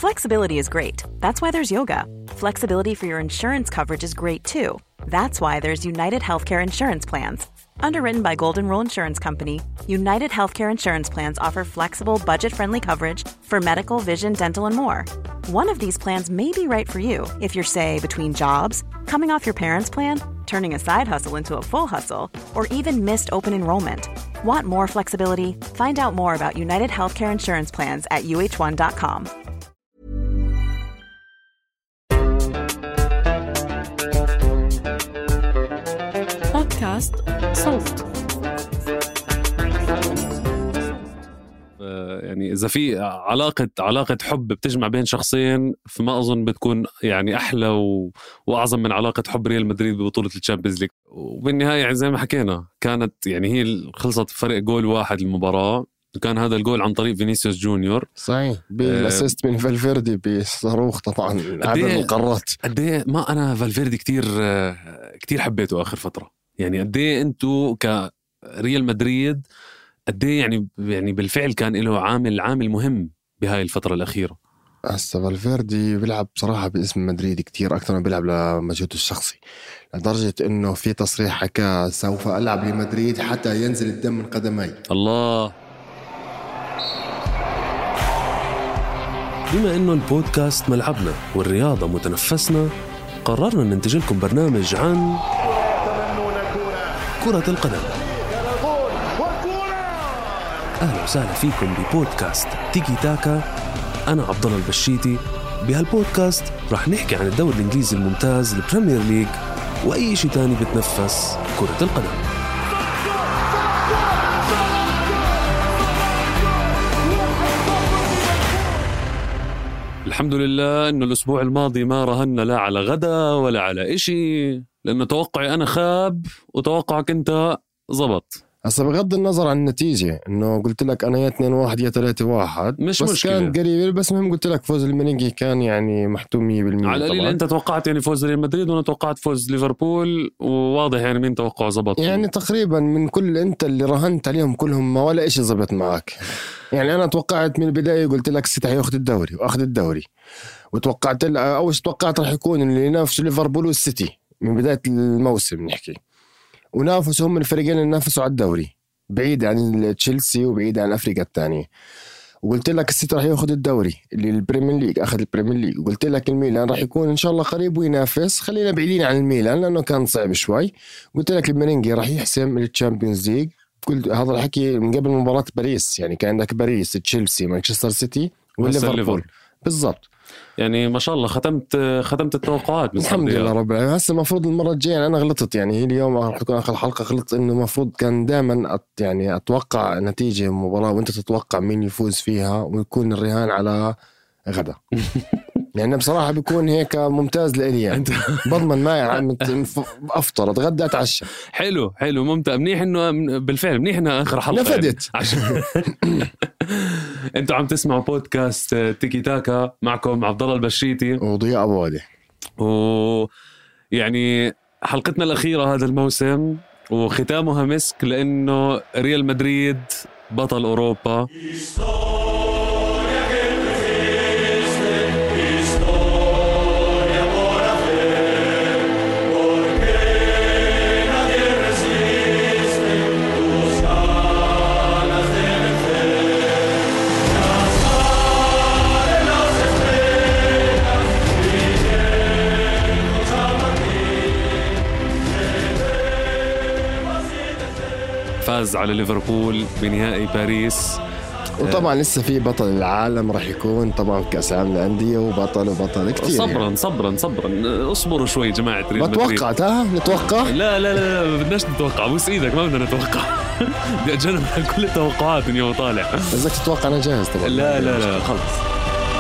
Flexibility is great. That's why there's yoga. Flexibility for your insurance coverage is great too. That's why there's United Healthcare Insurance Plans. Underwritten by Golden Rule Insurance Company, United Healthcare Insurance Plans offer flexible, budget-friendly coverage for medical, vision, dental, and more. One of these plans may be right for you if you're, say, between jobs, coming off your parents' plan, turning a side hustle into a full hustle, or even missed open enrollment. Want more flexibility? Find out more about United Healthcare Insurance Plans at uh1.com. بودكاست صوت. يعني إذا في علاقة حب بتجمع بين شخصين، فما أظن بتكون يعني أحلى وأعظم من علاقة حب ريال مدريد ببطولة الشامبيونز ليج. وبالنهاية يعني زي ما حكينا كانت يعني هي خلصت فرق جول واحد المباراة، كان هذا الجول عن طريق فينيسيوس جونيور صحيح بالاسيست من فالفيردي بصاروخ طبعا عبر القارات. قديه ما أنا فالفيردي كتير حبيته آخر فترة. يعني قديه أنتو كريال مدريد قديه يعني بالفعل كان له عامل مهم بهاي الفترة الأخيرة. هسه فالفيردي بيلعب بصراحة باسم مدريد كتير أكثر من بيلعب لمجهوده الشخصي، لدرجة إنه في تصريح حكى سوف ألعب لمدريد حتى ينزل الدم من قدمي. الله. بما إنه البودكاست ملعبنا والرياضة متنفسنا، قررنا ننتج لكم برنامج عن كرة القدم. أهلا وسهلا فيكم ببودكاست تيكي تاكا. أنا عبد الله البشيتي. بهالبودكاست راح نحكي عن الدوري الإنجليزي الممتاز، البريمير ليج، وأي شيء تاني بتنفس كرة القدم. الحمد لله إنه الأسبوع الماضي ما رهنا لا على غدا ولا على إشي، لأنه توقعي أنا خاب وتوقعك أنت زبط. هسا بغض النظر عن النتيجة إنه قلت لك أنا يا 2-1 يا 3-1 مش بس مشكلة. كان قريب، بس مهم قلت لك فوز الميلينجي كان يعني محتوم 100%. على القليل أنت توقعت يعني فوز ريال مدريد وأنا توقعت فوز ليفربول، وواضح يعني مين توقعه زبط. يعني تقريبا من كل أنت اللي رهنت عليهم كلهم ما ولا إشي زبط معك. يعني أنا توقعت من البداية قلت لك السيتي هياخد الدوري وأخذ الدوري، وتوقعت أول شيء توقعت راح يكون اللي ينافسوا ليفربول والسيتي من بداية الموسم نحكي، ونافسوا هم الفريقين اللي نافسوا على الدوري بعيد عن تشيلسي وبعيد عن أفريقيا الثانية. وقلت لك السيتي راح ياخد الدوري اللي البريمير ليج، أخذ البريمير ليج. وقلت لك الميلان راح يكون إن شاء الله قريب وينافس، خلينا بعيدين عن الميلان لأنه كان صعب شوي. قلت لك الميلينجي راح يحسم الشامبيونز ليج. قلت هذا الحكي من قبل مباراة باريس، يعني كان عندك باريس، تشيلسي، مانشستر سيتي وليفربول بالضبط. يعني ما شاء الله ختمت التوقعات الحمد لله رب العالمين. هسه المفروض المرة الجاية أنا غلطت، يعني هي اليوم راح تكون آخر حلقة غلطت، إنه المفروض كان دائما يعني أتوقع نتيجة مباراة وأنت تتوقع مين يفوز فيها ويكون الرهان على غدا. يعني بصراحة بيكون هيك ممتاز لإلي، يعني بضمن ما يعني أفطر أتغدى أتعشى. حلو ممتاز، منيح إنه بالفعل منيح إنه آخر حلقة نفدت عشان أنتوا عم تسمعوا بودكاست تيكي تاكا، معكم عبد الله البشيتي وضياء أبو عادي. ويعني حلقتنا الأخيرة هذا الموسم وختامها مسك، لأنه ريال مدريد بطل أوروبا. فاز على ليفربول بنهائي باريس. وطبعا لسه في بطل العالم راح يكون طبعا كأس العالم للأندية وبطل كتير. صبرا اصبروا شوي جماعة ريال مدريد. توقعت نتوقع؟ لا بدناش نتوقع، بوس ايدك ما بدنا نتوقع. بدي اتجنب كل التوقعات من يوم طالع. إذا تتوقع أنا جاهز طبعا. لا خلص.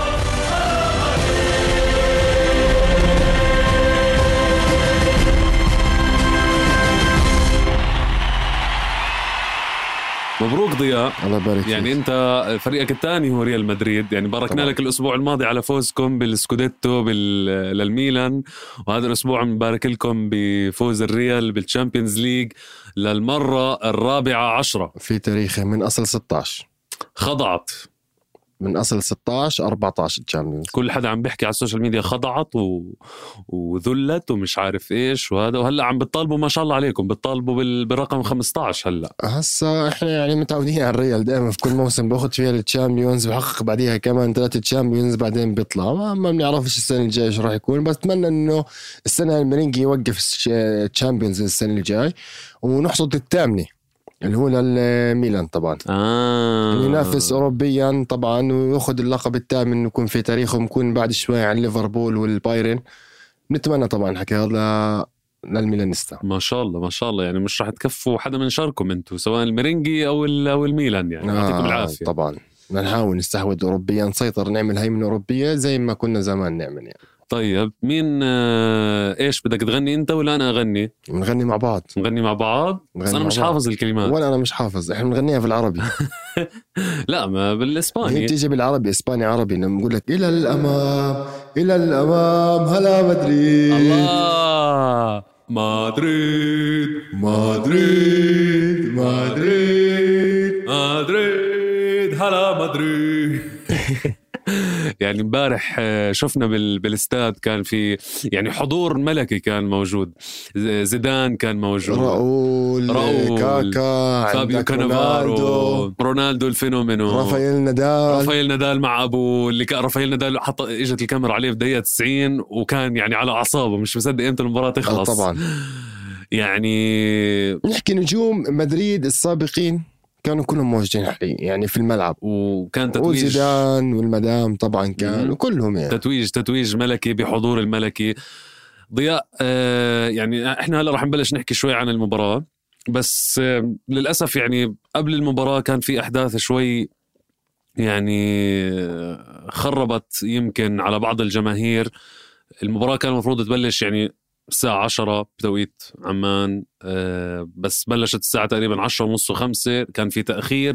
مبروك ضياء، الله يبارك يعني فيك. انت فريقك الثاني هو ريال مدريد، يعني باركنا لك الاسبوع الماضي على فوزكم بالسكوديتو للميلان، وهذا الاسبوع مبارك لكم بفوز الريال بالشامبيونز ليج للمرة 14 في تاريخه من أصل 16. خضعت من أصل 16 14 تشامبيونز. كل حدا عم بيحكي على السوشيال ميديا خضعت وذلت ومش عارف إيش وهذا، وهلأ عم بتطالبوا ما شاء الله عليكم بتطالبوا بالرقم 15. هلأ هسا إحنا يعني متعودين على الريال دائما في كل موسم باخد فيها التشامبيونز، بحقق بعديها كمان 3 تشامبيونز، بعدين بيطلع ما بنعرفش السنة الجاي إيش راح يكون. بس أتمنى إنه السنة المرينجي يوقف التشامبيونز السنة الجاي ونحصد الثامنة اللي هو للميلان طبعا اللي ينافس أوروبيا طبعا ويأخذ اللقب الثامن، يكون في تاريخهم يكون بعد شوي عن ليفربول والبايرن. نتمنى طبعا حكي هذا للميلانيستا. ما شاء الله ما شاء الله، يعني مش راح تكفوا حدا من شاركم انتوا سواء الميرينجي او الميلان، يعني يعطيكم العافية. طبعا نحاول نستحوذ أوروبيا، نسيطر، نعمل هيمنة أوروبية زي ما كنا زمان نعمل يعني. طيب مين ايش بدك تغني انت ولا انا اغني؟ نغني مع بعض. نغني مع بعض بس انا مش حافظ الكلمات. ولا انا مش حافظ، احنا بنغنيها في العربي. لا ما بالاسباني. هي تيجي بالعربي، اسباني عربي. لما نقول لك الى الامام الى الامام هلا مدريد. الله مدريد مدريد مدريد مدريد هلا مدريد. يعني امبارح شفنا بالاستاد كان في يعني حضور ملكي، كان موجود زيدان، كان موجود راؤول كاكا، فابيو كانافارو، رونالدو الفينومينو، رافائيل نادال مع ابو اللي كان رافائيل نادال حط اجت الكاميرا عليه في دقيقة 90 وكان يعني على اعصابه مش مصدق امتى المباراة تخلص. طبعا يعني نحكي نجوم مدريد السابقين كانوا كلهم موجودين حاليا يعني في الملعب، وكان تتويج وزيدان والمدام طبعا كانوا كلهم يعني تتويج ملكي بحضور الملكي. ضياء يعني احنا هلا راح نبلش نحكي شوي عن المباراة، بس للأسف يعني قبل المباراة كان في أحداث شوي يعني خربت يمكن على بعض الجماهير. المباراة كان المفروض تبلش يعني الساعة 10 بتوقيت عمان، بس بلشت الساعة تقريبا 10:30 5. كان في تأخير.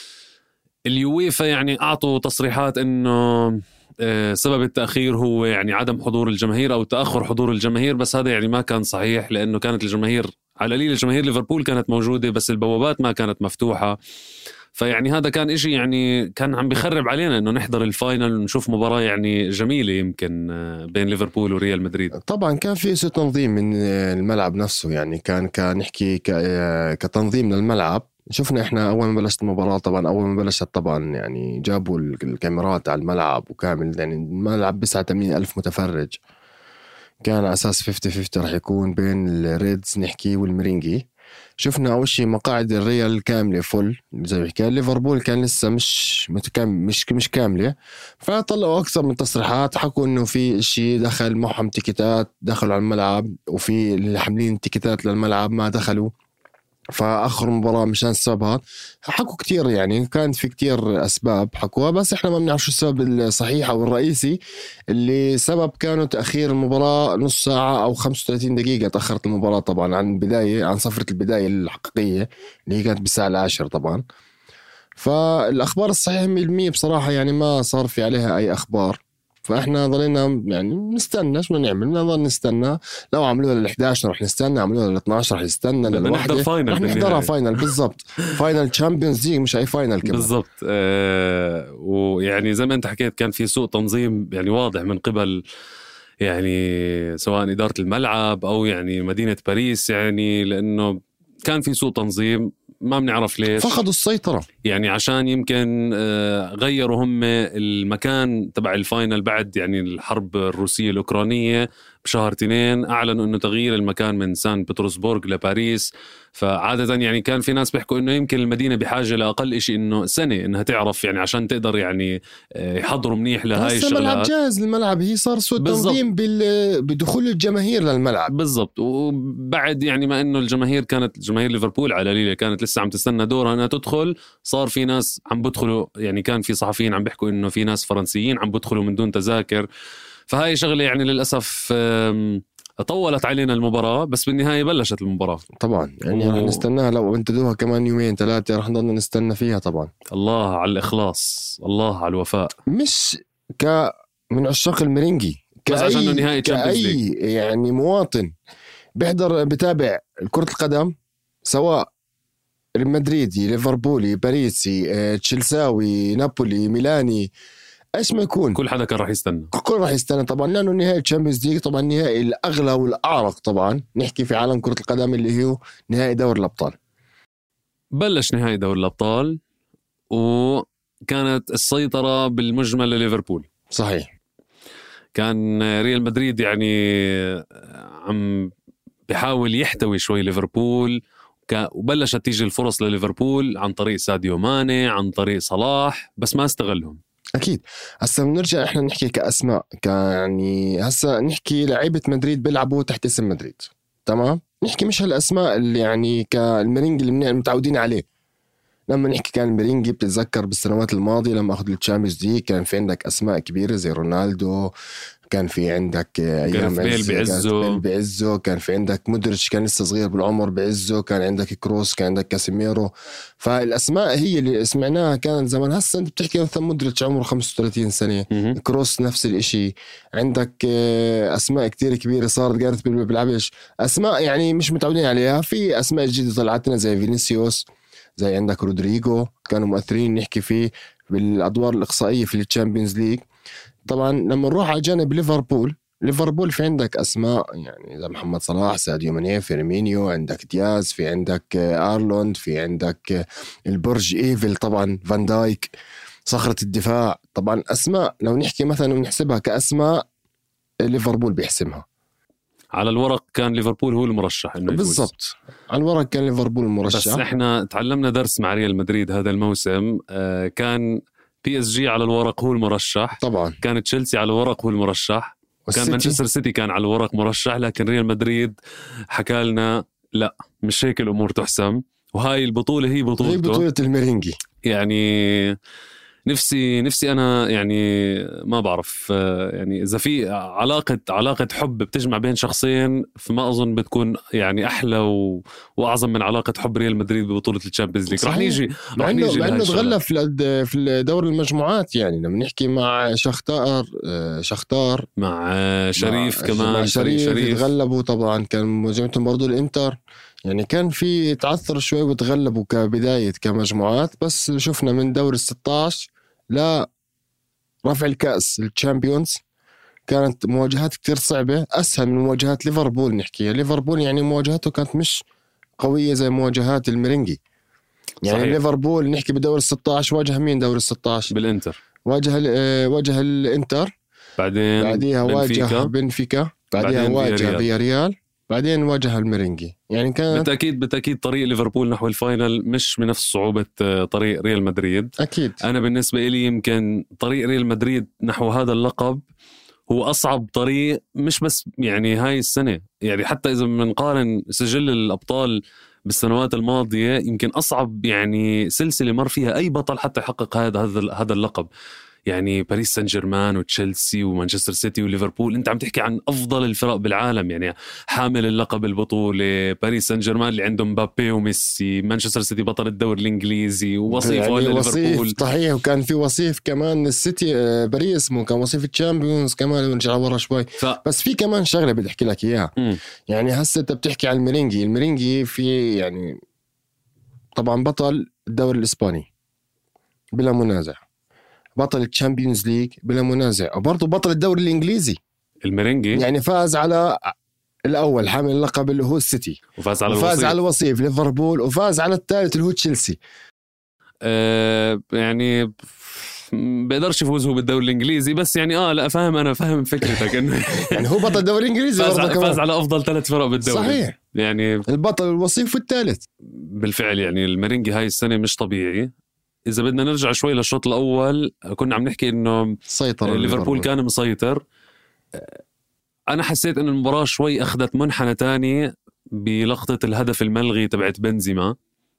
اليويفا يعني أعطوا تصريحات إنه سبب التأخير هو يعني عدم حضور الجماهير أو تأخر حضور الجماهير، بس هذا يعني ما كان صحيح، لأنه كانت الجماهير على قليل الجماهير ليفربول كانت موجودة بس البوابات ما كانت مفتوحة. فيعني هذا كان إشي يعني كان عم بيخرب علينا إنه نحضر الفاينل ونشوف مباراة يعني جميلة يمكن بين ليفربول وريال مدريد. طبعا كان في سوء تنظيم من الملعب نفسه، يعني كان نحكي كتنظيم للملعب. شفنا احنا اول ما بلشت المباراة طبعا اول ما بلشت طبعا يعني جابوا الكاميرات على الملعب وكامل، يعني الملعب بسعة 80,000 متفرج. كان على اساس 50-50 رح يكون بين الريدز نحكي والمرينجي. شفنا اول شيء مقاعد الريال كامله فل زي ما حكى. ليفربول كان لسه مش كامله، فطلعوا اكثر من تصريحات، حكوا انه في شيء دخل معهم تيكيتات دخلوا على الملعب وفي اللي حاملين تيكيتات للملعب ما دخلوا، فاخر مباراه مشان السبب. حكوا كتير يعني كانت في كتير اسباب حكوها، بس احنا ما بنعرف شو السبب الصحيح او الرئيسي اللي سبب كانوا تاخير المباراه نص ساعه او 35 دقيقه. تاخرت المباراه طبعا عن صفره البدايه الحقيقيه اللي هي كانت بالساعه 10 طبعا. فالاخبار الصحيحه 100% بصراحه يعني ما صار في عليها اي اخبار. فاحنا ضلينا يعني نستنى شو نعمل، نضل نستنى. لو عملوها لل11 رح نستنى، عملوها لل12 رح نستنى، للواحدة رح نحضرها فاينل. بالضبط فاينل تشامبيونز ليج مش اي فاينل كمان. بالضبط. ويعني زي ما انت حكيت كان في سوء تنظيم يعني واضح من قبل يعني سواء إدارة الملعب أو يعني مدينة باريس، يعني لأنه كان في سوء تنظيم ما بنعرف ليش. فقدوا السيطرة يعني عشان يمكن غيروا هم المكان تبع الفاينل بعد يعني الحرب الروسية الأوكرانية بشهر 2 أعلنوا أنه تغيير المكان من سان بطرسبورغ لباريس. فعادة يعني كان في ناس بيحكوا أنه يمكن المدينة بحاجة لأقل إشي أنه سنة أنها تعرف يعني عشان تقدر يعني يحضروا منيح لهاي الشغلات. الملعب جاهز، الملعب هي صار سوء تنظيم بدخول الجماهير للملعب. بالضبط. وبعد يعني ما أنه الجماهير كانت جماهير ليفربول على قليلة كانت لسه عم تستنى دورها أنها تدخل، صار في ناس عم بدخلوا يعني كان في صحفيين عم بيحكوا أنه في ناس فرنسيين عم بدخلوا من دون تذاكر. فهاي شغلة يعني للأسف طولت علينا المباراة، بس بالنهاية بلشت المباراة طبعا يعني رح نستناها. لو انتدوها كمان 2-3 رح نضل نستنى فيها طبعا. الله على الإخلاص، الله على الوفاء. مش من عشاق المرينجي كأي يعني مواطن بيحضر بتابع كرة القدم، سواء مدريدي، ليفربولي، باريسي، تشيلساوي، نابولي، ميلاني، ايش ما يكون كل حدا كان راح يستنى. الكل راح يستنى طبعا، لانه نهائي الشامبيونز ليج طبعا نهائي الاغلى والاعرق طبعا نحكي في عالم كرة القدم، اللي هو نهائي دوري الابطال. بلش نهائي دوري الابطال وكانت السيطرة بالمجمل لليفربول. صحيح. كان ريال مدريد يعني عم بيحاول يحتوي شوي ليفربول، وبلشت تيجي الفرص لليفربول عن طريق ساديو ماني، عن طريق صلاح، بس ما استغلهم. اكيد. هسا بنرجع احنا نحكي كاسماء، يعني هسا نحكي لعيبه مدريد بيلعبوا تحت اسم مدريد، تمام؟ نحكي مش هالاسماء اللي يعني كالمرينجي اللي متعودين عليه. لما نحكي كان المرينجي بتتذكر بالسنوات الماضيه لما اخذ الشامبيونز ليج كان في عندك اسماء كبيره زي رونالدو، كان في عندك ايام بيل بعزه، كان في عندك مودريتش كان لسه صغير بالعمر بعزه، كان عندك كروس، كان عندك كاسيميرو. فالاسماء هي اللي سمعناها كانت زمان. هسه انت بتحكي مثلا مودريتش عمره 35 سنه، كروس نفس الاشي، عندك اسماء كتير كبيره صارت، جارث بيل بيلعبش، اسماء يعني مش متعودين عليها. في اسماء جديده طلعت لنا زي فينيسيوس، زي عندك رودريجو، كانوا مؤثرين نحكي فيه بالادوار الاقصائيه في الشامبيونز ليج. طبعا لما نروح على جانب ليفربول في عندك اسماء يعني زي محمد صلاح، ساديو ماني، فيرمينيو، عندك دياز، في عندك ارلوند، في عندك البرج ايفل، طبعا فان دايك صخرة الدفاع. طبعا اسماء لو نحكي مثلا ونحسبها كاسماء ليفربول بيحسمها. على الورق كان ليفربول هو المرشح انه يفوز. بالضبط، على الورق كان ليفربول المرشح. بس احنا تعلمنا درس مع ريال مدريد هذا الموسم. كان بي اس جي على الورق هو المرشح طبعا، كان تشيلسي على الورق هو المرشح، وكان مانشستر سيتي كان على الورق مرشح، لكن ريال مدريد حكى لنا لا، مش هيك الامور تحسم، وهاي البطوله هي بطوله الميرينجي. يعني نفسي انا يعني ما بعرف يعني اذا في علاقه حب بتجمع بين شخصين، فما اظن بتكون يعني احلى واعظم من علاقه حب ريال مدريد ببطوله الشامبيونز ليج. رح نيجي مع انه تغلب في دور المجموعات. يعني لما نحكي مع شختار مع شريف كمان، مع شريف تغلبوا طبعا، كان مجموعتهم برضو الانتر، يعني كان في تعثر شوي وتغلبوا كبدايه كمجموعات. بس شفنا من دور ال16 لا رفع الكأس الشامبيونز كانت مواجهات كتير صعبة، أسهل من مواجهات ليفربول. نحكيها ليفربول يعني مواجهاته كانت مش قوية زي مواجهات الميرينجي. يعني صحيح. ليفربول نحكي بدور ال16 واجه مين؟ دور ال16 بالإنتر، واجه الإنتر، بعديها واجه بنفيكا، بعديها واجه فياريال، بعدين واجه الميرينجي. يعني كان بالتأكيد طريق ليفربول نحو الفاينل مش بنفس صعوبة طريق ريال مدريد. أكيد. أنا بالنسبة لي يمكن طريق ريال مدريد نحو هذا اللقب هو أصعب طريق، مش بس يعني هاي السنة، يعني حتى إذا بنقارن سجل الأبطال بالسنوات الماضية يمكن أصعب يعني سلسلة مر فيها أي بطل حتى يحقق هذا اللقب. يعني باريس سان جيرمان وتشيلسي ومانشستر سيتي وليفربول، انت عم تحكي عن افضل الفرق بالعالم، يعني حامل اللقب البطولة. باريس سان جيرمان اللي عندهم مبابي وميسي، مانشستر سيتي بطل الدوري الانجليزي ووصيف يعني ليفربول. صحيح، وكان في وصيف كمان السيتي باريس، مو كان وصيف الشامبيونز كمان. ونرجع ورا شوي بس في كمان شغلة بدي احكي لك اياها. يعني هسه انت بتحكي عن الميرينجي في يعني طبعا بطل الدوري الاسباني بلا منازع، بطل الشامبيونز ليج بلا منازع، وبرضه بطل الدوري الانجليزي الميرينجي. يعني فاز على الاول حامل اللقب اللي هو السيتي، وفاز على الوصيف ليفربول، وفاز على الثالث اللي هو تشيلسي. يعني بقدرش يفوز هو بالدوري الانجليزي، بس يعني لا فاهم فكرتك انه يعني هو بطل الدوري الانجليزي، فاز على افضل 3 فرق بالدوري. صحيح، يعني البطل الوصيف والثالث بالفعل. يعني الميرينجي هاي السنة مش طبيعي. إذا بدنا نرجع شوي للشوط الأول، كنا عم نحكي إنه ليفربول كان مسيطر. أنا حسيت إن المباراة شوي أخذت منحنى تاني بلقطة الهدف الملغي تبعت بنزيما.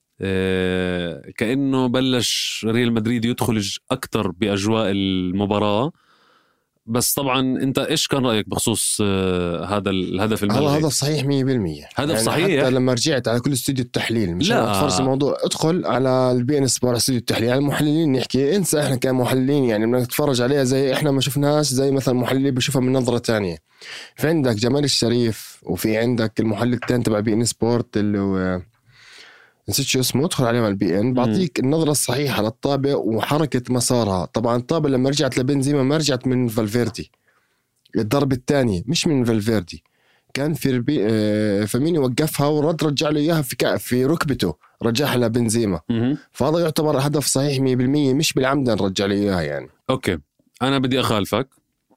كأنه بلش ريال مدريد يدخل أكتر بأجواء المباراة. بس طبعا انت ايش كان رايك بخصوص هذا الهدف الملغي؟ هذا صحيح 100%. هدف يعني صحيح. حتى لما رجعت على كل استوديو التحليل، مش تفرس الموضوع، ادخل على البي ان سبورت استوديو التحليل، على المحللين نحكي، انسى احنا كمحللين يعني بدنا نتفرج عليها زي احنا ما شفناش، زي مثلا محللين بشوفها من نظره تانية. في عندك جمال الشريف، وفي عندك المحلل الثاني تبع بي ان سبورت اللي هو نسيت شو اسمه، ادخل عليه على البي ان بعطيك النظرة الصحيحة للطابة وحركة مسارها. طبعا الطابة لما رجعت لبنزيما ما رجعت من فالفيردي، الضربة الثانية مش من فالفيردي، كان في فامينيو وقفها ورد رجع له إياها في ركبته، رجعها لبنزيما. فهذا يعتبر هدف صحيح 100%، مش بالعمد نرجع له إياها يعني. أوكي أنا بدي أخالفك.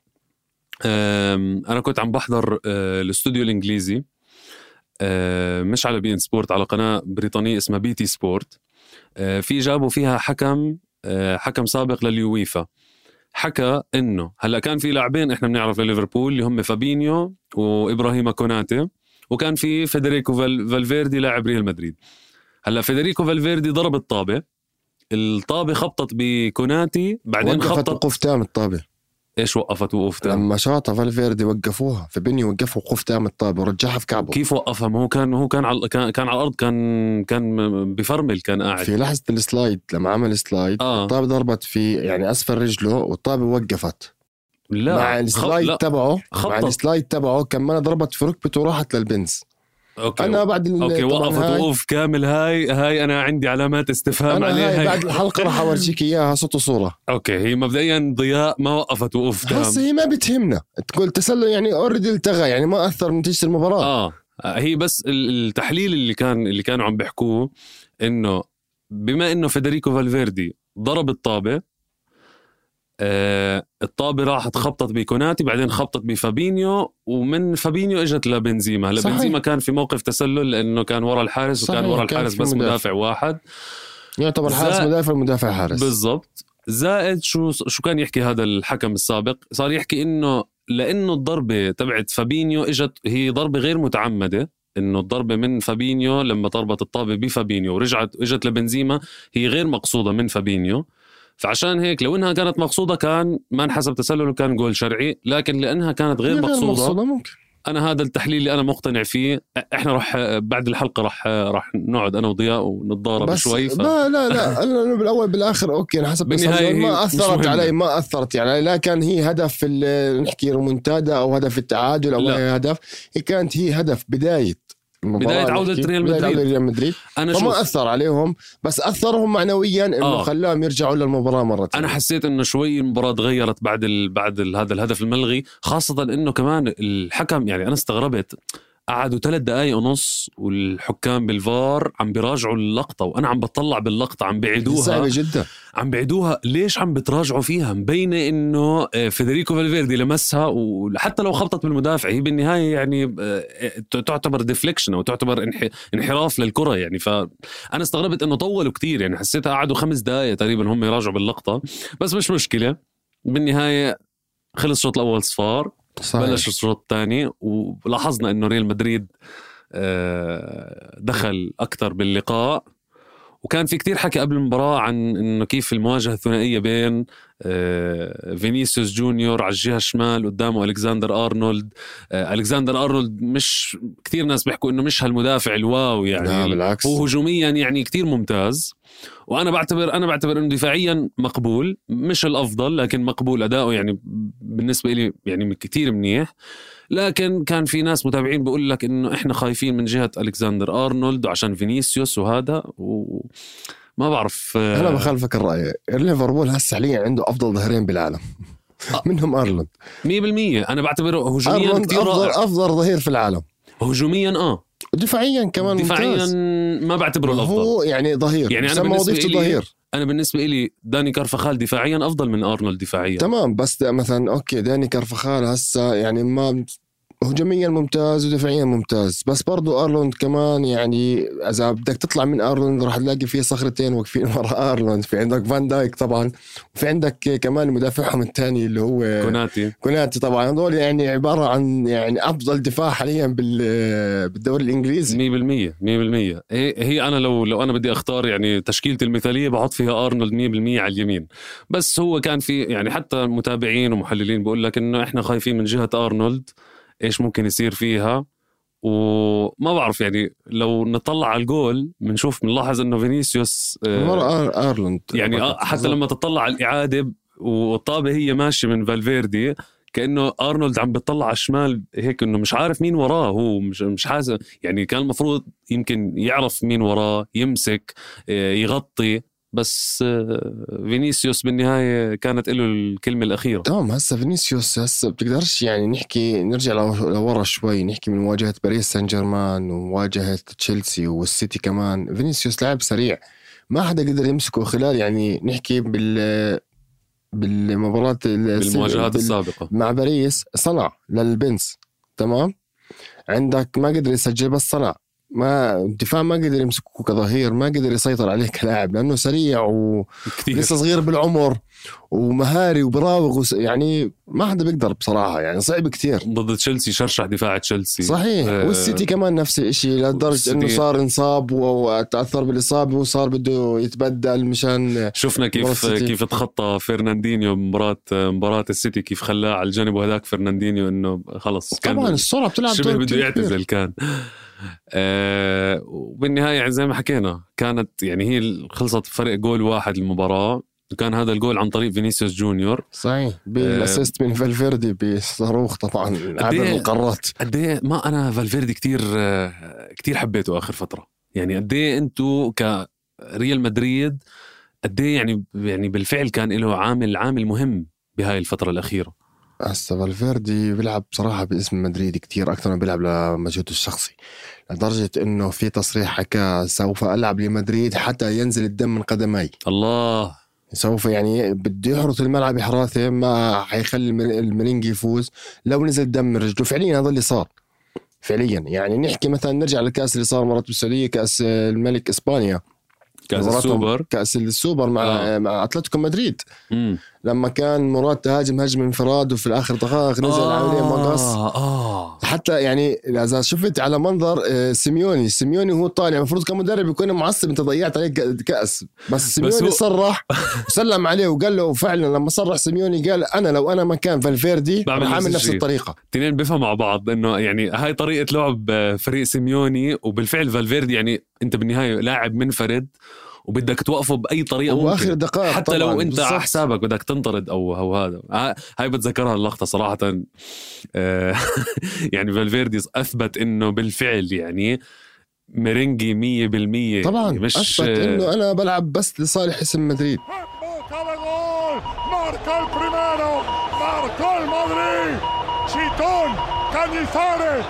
أنا كنت عم بحضر الاستوديو الإنجليزي، مش على بي ان سبورت، على قناة بريطانية اسمها بي تي سبورت. في جابوا فيها حكم سابق لليويفا، حكى انه هلا كان في لاعبين احنا بنعرف لليفربول اللي هم فابينيو وابراهيم كوناتي، وكان في فيدريكو فالفيردي لاعب ريال مدريد. هلا فيدريكو فالفيردي ضرب الطابة خبطت بكوناتي، بعدين خبطت وقف تام الطابة. ايش وقفت وقف تام؟ لما شاطها فالفيردي وقفوها، فبيني وقفوا وقف تام الطابة ورجعها في كعبه. كيف وقفها؟ ما هو كان على الارض، كان بفرمل، كان قاعد في لحظة السلايد لما عمل سلايد الطابة ضربت في يعني اسفل رجله والطابة وقفت. لا مع السلايد تبعه كمان ضربت في ركبته وراحت للبنز. أوكي. أنا بعد أوكي وقفت وقوف كامل. هاي أنا عندي علامات استفهام عليها. هاي بعد الحلقة راح أورجيك إياها صوت وصورة. أوكي هي مبدئيا ضياء ما وقفت وقوف تام. بس هي ما بتهمنا، تقول تسلل يعني أوريدي التغى، يعني ما أثر نتيجة المباراة. هي بس التحليل اللي كانوا عم بيحكوه إنه بما إنه فيدريكو فالفيردي ضرب الطابة، الطابة راحت خبطت بكوناتي، بعدين خبطت بفابينيو، ومن فابينيو اجت لبنزيما. هلا بنزيما كان في موقف تسلل لانه كان ورا الحارس، وكان ورا الحارس بس مدافع واحد، يعتبر حارس مدافع حارس بالضبط. زائد شو كان يحكي هذا الحكم السابق؟ صار يحكي انه لانه الضربة تبعت فابينيو اجت هي ضربة غير متعمدة، انه الضربة من فابينيو لما ضربت الطابة بفابينيو اجت لبنزيما هي غير مقصودة من فابينيو. فعشان هيك لو انها كانت مقصودة كان ما انحسب تسلل وكان جول شرعي، لكن لانها كانت غير مقصودة ممكن. انا هذا التحليل اللي انا مقتنع فيه. احنا راح بعد الحلقة راح نقعد انا وضياء ونتضارب شوي. لا انا بالاول بالاخر اوكي انا حسب ما اثرت علي، ما اثرت يعني، لا كان هي هدف نحكي ريمونتادا او هدف التعادل او اي هدف، هي كانت هي هدف بداية عودة ريال مدريد. فما أثر عليهم، بس أثرهم معنويا إنه خلاهم يرجعوا للمباراة مرة تانية. أنا حسيت إنه شوي المباراة تغيرت بعد هذا الهدف الملغي، خاصة إنه كمان الحكم يعني أنا استغربت، قعدوا 3 دقايق ونص والحكام بالفار عم بيراجعوا اللقطة، وأنا عم بطلع باللقطة عم بيعيدوها. صعبة جدا. عم بيعيدوها ليش عم بتراجعوا فيها؟ مبينة إنه فيدريكو فالفيردي لمسها، وحتى لو خبطت بالمدافع هي بالنهاية يعني تعتبر ديفليكشن أو تعتبر انحراف للكرة يعني. فأنا استغربت إنه طولوا كتير، يعني حسيتها قعدوا 5 دقايق تقريبا هم يراجعوا باللقطة، بس مش مشكلة. بالنهاية خلص الشوط الأول صفار، بلش الشوط الثاني ولاحظنا انه ريال مدريد دخل اكثر باللقاء، وكان في كتير حكي قبل المباراة عن انه كيف المواجهة الثنائية بين فينيسيوس جونيور على الجهة الشمال قدامه ألكسندر أرنولد. ألكسندر أرنولد مش كتير ناس بيحكوا انه مش هالمدافع الواو يعني، هو هجوميا يعني كتير ممتاز، وانا بعتبر انه دفاعيا مقبول، مش الافضل لكن مقبول اداؤه يعني بالنسبه لي يعني كتير منيح. لكن كان في ناس متابعين بيقول لك انه احنا خايفين من جهه ألكسندر أرنولد وعشان فينيسيوس وهذا، وما بعرف. انا بخالفك الراي. ليفربول هسه حاليا عنده افضل ظهيرين بالعالم منهم أرنولد 100%. انا بعتبره هجوميا كتير رائع، افضل ظهير في العالم هجوميا دفاعيا كمان دفاعيا ما بعتبره الافضل، هو يعني ظهير يعني انا بالنسبه لي داني كارفخال دفاعيا افضل من أرنولد دفاعيا. تمام، بس مثلا اوكي داني كارفخال هسه يعني ما هجوميا ممتاز ودفاعيا ممتاز، بس برضو أرنولد كمان يعني إذا بدك تطلع من أرنولد راح تلاقي فيه صخرتين واقفين ورا أرنولد. في عندك فان دايك طبعا، وفي عندك كمان مدافعهم الثاني اللي هو كوناتي طبعا. هذول يعني عبارة عن يعني أفضل دفاع حاليا بالدوري الإنجليزي 100%. هي أنا لو أنا بدي أختار يعني تشكيلتي المثالية بحط فيها أرنولد 100% على اليمين. بس هو كان في يعني حتى متابعين ومحللين بيقول لك إنه إحنا خايفين من جهة أرنولد إيش ممكن يصير فيها، وما بعرف يعني لو نطلع على الجول بنلاحظ إنه فينيسيوس أرنولد يعني حتى لما تطلع على الإعادة والطابة هي ماشية من فالفيردي كأنه أرنولد عم بيطلع على الشمال هيك إنه مش عارف مين وراه، هو مش حاسس يعني. كان المفروض يمكن يعرف مين وراه، يمسك يغطي، بس فينيسيوس بالنهاية كانت له الكلمة الأخيرة. تمام. هسا فينيسيوس هسا بتقدرش يعني نحكي نرجع لورا شوي، نحكي من مواجهة باريس سان جيرمان ومواجهة تشيلسي والسيتي كمان. فينيسيوس لاعب سريع ما حدا قدر يمسكه خلال يعني نحكي بالمباراة بالمواجهات السابقة مع باريس. صنع للبنس تمام، عندك ما قدر يسجل بس صنع. ما الدفاع ما قدر يمسكه كظهير، ما قدر يسيطر عليه كلاعب لأنه سريع ولسه صغير بالعمر ومهاري وبراوغ يعني ما حدا بيقدر بصراحة، يعني صعب كتير. ضد تشيلسي شرشح دفاع تشيلسي صحيح. والسيتي كمان نفس الاشي لدرجة انه صار انصاب وتأثر بالإصابة وصار بده يتبدل مشان. شفنا كيف تخطى فرناندينيو مباراة السيتي، كيف خلاه على الجانب، وهذاك فرناندينيو انه خلص كان طبعا السرعة بتلعب شبه بده يعتزل كان. وبالنهاية يعني زي ما حكينا كانت يعني هي خلصت فرق جول واحد المباراة، وكان هذا الجول عن طريق فينيسيوس جونيور صحيح بالاسيست من فالفيردي بصاروخ طبعا عبر القارات. قديه ما انا فالفيردي كتير حبيته اخر فترة. يعني قديه انتو كريال مدريد قديه يعني بالفعل كان له عامل مهم بهاي الفترة الأخيرة. هسه فالفيردي بيلعب بصراحة باسم مدريد كتير أكثر ما بيلعب لمجهوده الشخصي، لدرجة إنه في تصريح حكى سوف ألعب لمدريد حتى ينزل الدم من قدمي. الله. سوف يعني بده يحرث الملعب إحراثه، ما حيخلي المرينجي يفوز لو نزل الدم من رجله. فعليا هذا اللي صار فعليا. يعني نحكي مثلا نرجع للكأس اللي صار مرات بالسعودية، كأس الملك إسبانيا، كأس السوبر مع أتلتيكو مدريد. لما كان مراد تهاجم هجم انفراد وفي الآخر دقائق نزل عليه مقص. حتى يعني إذا شفت على منظر سيميوني هو طالع المفروض كمدرب يكون معصب انت ضيعت عليك كأس، بس سيميوني صرح وسلم عليه وقال له. فعلا لما صرح سيميوني قال أنا لو أنا مكان فالفيردي بعمل نفس الطريقة. تنين بيفهم مع بعض إنه يعني هاي طريقة لعب فريق سيميوني، وبالفعل فالفيردي يعني انت بالنهاية لاعب منفرد وبدك توقفه بأي طريقة ممكن، دقائق حتى لو انت على حسابك بدك تنطرد او هذا. هاي بتذكرها اللقطة صراحة. يعني فالفيردي أثبت انه بالفعل يعني ميرينجي 100%. طبعا مش أثبت انه انا بلعب بس لصالح اسم مدريد. ماركو البريميرو، ماركو المدريد، تشيتون كانيزاريس،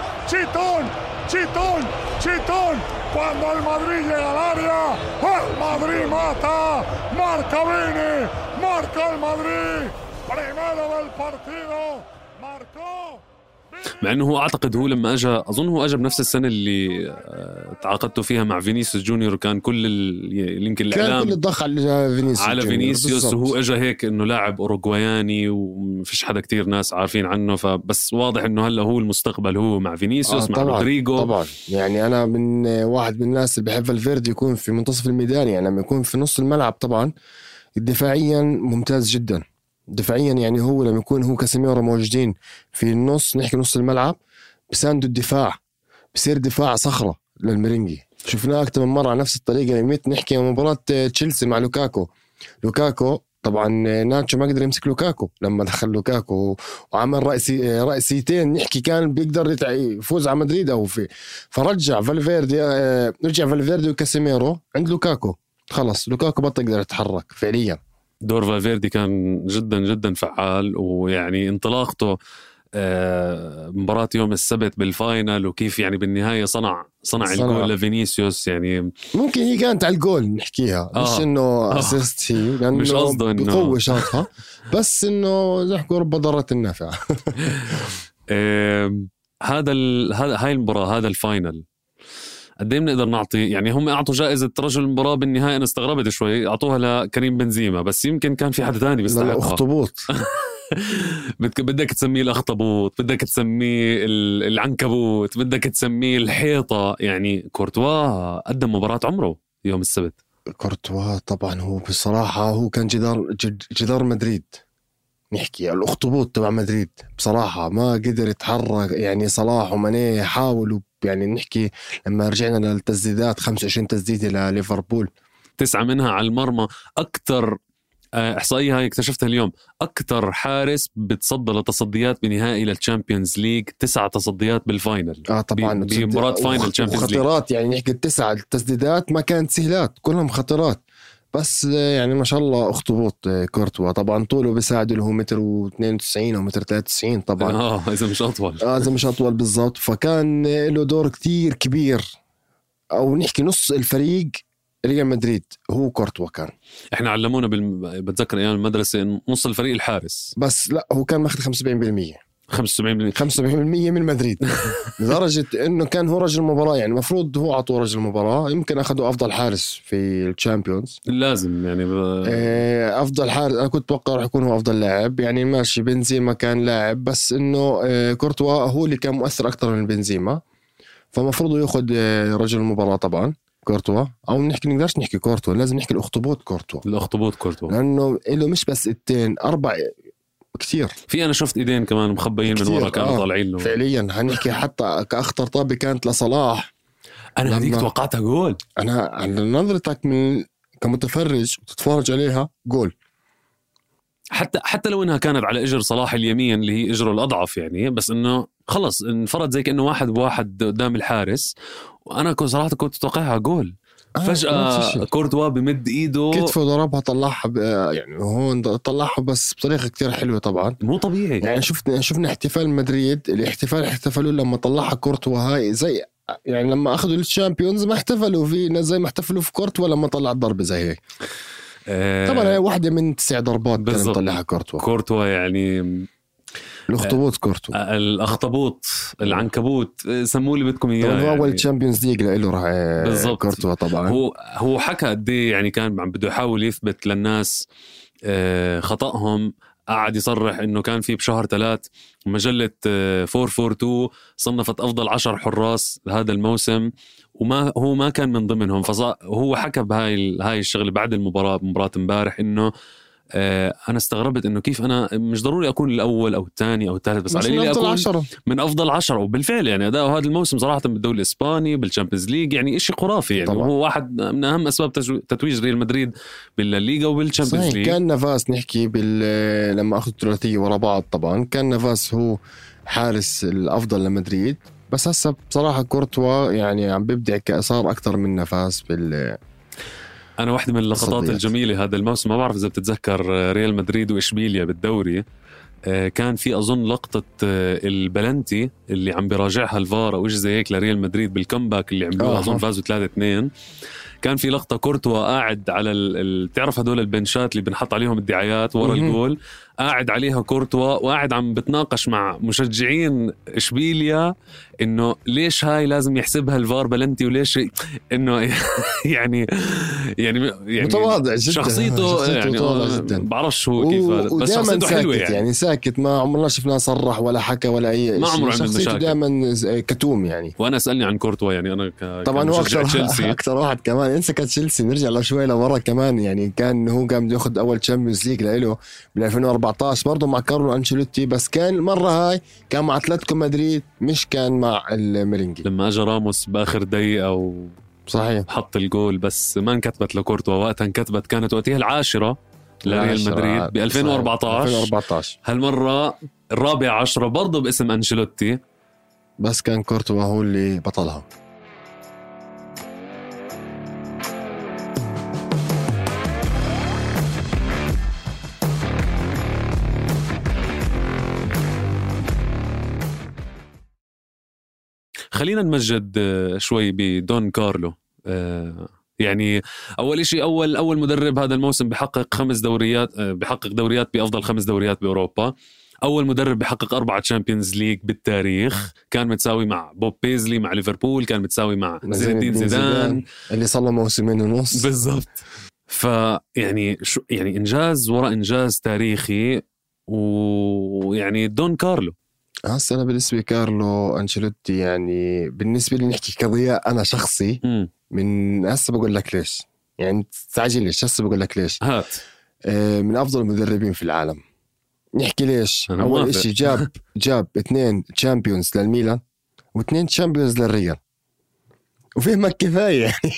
تشيتون. Cuando el Madrid llega al área, el Madrid mata. Marca Vini, marca el Madrid. Primero del partido, marcó. مع انه هو اعتقد هو لما اجى، اظن هو اجى بنفس السنه اللي تعاقدته فيها مع فينيسيوس جونيور، كان كل يمكن الاعلام كان كل الضغط على فينيسيوس وهو اجى هيك انه لاعب اوروغواياني ومفيش حدا كتير ناس عارفين عنه. فبس واضح انه هلا هو المستقبل، هو مع فينيسيوس مع رودريجو. طبعا يعني انا من واحد من الناس اللي بحب الفيردي يكون في منتصف الميدان، يعني لما يكون في نص الملعب طبعا دفاعيا ممتاز جدا. دفاعيا يعني هو لما يكون هو كاسيميرو موجودين في النص، نحكي نص الملعب، بساندوا الدفاع، بصير دفاع صخرة للمرينجي. شفناه أكتر من مرة على نفس الطريقة. يميت نحكي مباراة تشيلسي مع لوكاكو طبعا ناتشو ما قدر يمسك لوكاكو لما دخل لوكاكو وعمل رأسيتين، نحكي كان بيقدر يفوز على مدريد أو فرجع فالفيردي وكاسيميرو عند لوكاكو. خلص لوكاكو بطل يقدر يتحرك فعليا. دور فالفيردي كان جدا جدا فعال، ويعني انطلاقته مباراة يوم السبت بالفاينل، وكيف يعني بالنهاية صنع الجول لفينيسيوس. يعني ممكن هي كانت على الجول نحكيها، مش انه اسيست هي، لانه مش قصده انه بقوة شاطها، بس انه زي حكوا رب ضارة النافعة. هاي المباراة، هذا الفاينل قد ايه بنقدر نعطي؟ يعني هم اعطوا جائزة رجل المباراة بالنهاية، انا استغربت شوي اعطوها لكريم بنزيما، بس يمكن كان في حد ثاني بيستحقها. الاخطبوط. بدك تسميه الاخطبوط، بدك تسميه العنكبوت، بدك تسميه الحيطة. يعني كورتوا قدم مباراة عمره يوم السبت. كورتوا طبعا هو بصراحة هو كان جدار مدريد، نحكي الأخطبوط تبع مدريد بصراحة. ما قدر يتحرك، يعني صلاح وماني حاولوا، يعني نحكي لما رجعنا للتسديدات 25 تسديدة لليفربول، 9 منها على المرمى. إحصائية هاي اكتشفتها اليوم، أكتر حارس بتصدى لتصديات بنهائي للتشامبيونز ليج، 9 تصديات بالفاينل. طبعا بمباراة فاينل تشامبيونز ليج، خطرات يعني نحكي 9 التسديدات ما كانت سهلات، كلهم خطرات. بس يعني ما شاء الله اخطبوط كورتوا، طبعا طوله بيساعد له 1.92 أو 1.93 طبعا، إذا مش أطول إذا مش أطول بالضبط. فكان له دور كتير كبير، أو نحكي نص الفريق ريال مدريد هو كورتوا كان. إحنا علمونا بتذكر أيام المدرسة نص الفريق الحارس، بس لا هو كان ماخذ 75% 75% من مدريد لدرجة إنه كان هو رجل المباراة، يعني المفروض هو عطوه رجل المباراة، يمكن أخذوا أفضل حارس في الشامبيونز لازم يعني أفضل حارس. أنا كنت أتوقع راح يكون هو أفضل لاعب، يعني ماشي بنزيما كان لاعب، بس إنه كورتوا هو اللي كان مؤثر أكتر من بنزيما، فمفروض يأخذ رجل المباراة طبعا كورتوا. أو نقدرش نحكي كورتوا، لازم نحكي الأخطبوط كورتوا، لأنه إله مش بس 2 4 كتير. في أنا شفت إيدين كمان مخبيين من ورا كانوا طالعين له فعليا. هنحكي حتى كأخطر طابة كانت لصلاح، أنا هذيك توقعتها جول. أنا على نظرتك من كمتفرج وتتفرج عليها جول، حتى لو إنها كانت على إجر صلاح اليمين اللي هي إجره الأضعف يعني، بس إنه خلص انفرد زي كأنه 1-1 قدام الحارس، وأنا صراحة كنت أتوقعها جول. فجأة كورتوا بمد إيده كتفه ضربها طلعها يعني هون طلعها بس بطريقة كتير حلوة طبعا، مو طبيعي. يعني شفنا احتفال مدريد، الاحتفال احتفلوا لما طلعها كورتوا هاي، زي يعني لما أخذوا الشامبيونز ما احتفلوا في زي ما احتفلوا في كورتوا لما طلع الضربة زي هيك. طبعا هي واحدة من 9 ضربات كان مطلعها كورتوا يعني الأخطبوط كورتوا، الأخطبوط العنكبوت، سموه اللي بدكم إياه. هو يعني أول تشامبيونز ليج له راح كورتوا طبعا. هو حكى قد ايه يعني كان عم بده يحاول يثبت للناس خطأهم. قاعد يصرح إنه كان في بشهر 3 مجلة 442 صنفت أفضل 10 حراس هذا الموسم، هو ما كان من ضمنهم. هو حكى بهاي الشغلة بعد مباراة امبارح إنه أنا استغربت إنه كيف أنا مش ضروري أكون الأول أو الثاني أو الثالث، بس على لي أكون من أفضل 10. وبالفعل يعني أداؤه هذا الموسم صراحة بالدوري الإسباني بالشامبيونز ليج يعني إشي خرافي يعني طبعا. هو واحد من أهم أسباب تتويج ريال مدريد بالليغا وبالشامبيونز ليج. كان نافاس نحكي لما أخذ ثلاثية ورا بعض طبعا كان نافاس هو حارس الأفضل لمدريد، بس هسه بصراحة كورتوا يعني عم بيبدع كأصار أكتر من نافاس أنا واحدة من اللقطات الجميلة هذا الموسم، ما بعرف إذا بتتذكر ريال مدريد وإشبيليا بالدوري، كان في أظن لقطة البلنتي اللي عم براجعها الفار أو إيش زي هيك لريال مدريد بالكمباك اللي عملوها أظن فازوا 3-2. كان في لقطة كورتوا قاعد على تعرف هدول البنشات اللي بنحط عليهم الدعايات ورا الجول، قاعد عليها كورتوا وقاعد عم بتناقش مع مشجعين إشبيليا إنه ليش هاي لازم يحسبها الفار بلنتي وليش إنه يعني متواضع جدا شخصيته يعني بعرفش هو كيف بس شخصيته حلوة يعني ساكت، ما عمرنا شفناه صرح ولا حكى ولا أي ما عمره عمل مشاكل، دائما كتوم يعني. وأنا أسألني عن كورتوا يعني أنا طبعا هو أكثر واحد كمان انسى تشيلسي. نرجع لشوي لورا كمان، يعني كان هو قام ياخذ اول تشامبيونز ليج له بال 2014 برضه مع كارلو أنشيلوتي، بس كان المره هاي كان مع اتلتيكو مدريد مش كان مع الميرينجي لما اجى راموس باخر دقيقه صحيح حط الجول، بس ما انكتبت لكورتوا وقتها، انكتبت كانت وقتها العاشرة لريال مدريد ب 2014 هالمره 14 برضه باسم أنشيلوتي، بس كان كورتوا هو اللي بطلها. خلينا نمجد شوي بدون كارلو. يعني أول إشي أول مدرب هذا الموسم بحقق 5 دوريات، بحقق دوريات بأفضل 5 دوريات بأوروبا. أول مدرب بحقق 4 تشامبيونز ليج بالتاريخ، كان متساوي مع بوب بيزلي مع ليفربول، كان متساوي مع زين الدين زيدان اللي صار له موسمين ونص بالضبط. فيعني يعني إنجاز وراء إنجاز تاريخي. ويعني دون كارلو هسه أنا بالنسبة لكارلو أنشيلوتي يعني بالنسبة لي نحكي كضياء أنا شخصي من هسه بقول لك ليش، يعني تعجل ليش هسه بقول لك ليش. هات من أفضل المدربين في العالم. نحكي ليش. أول إشي جاب 2 تشامبيونز للميلان و2 تشامبيونز للريال. وفهمك كفايه يعني.